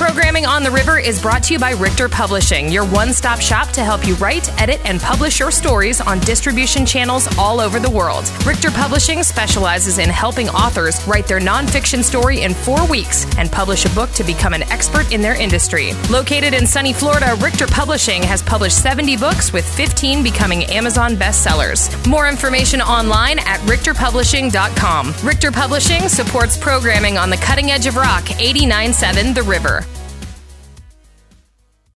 Programming on the River is brought to you by Richter Publishing, your one-stop shop to help you write, edit, and publish your stories on distribution channels all over the world. Richter Publishing specializes in helping authors write their nonfiction story in 4 weeks and publish a book to become an expert in their industry. Located in sunny Florida, Richter Publishing has published 70 books, with 15 becoming Amazon bestsellers. More information online at richterpublishing.com. Richter Publishing supports programming on the cutting edge of rock, 89.7 The River.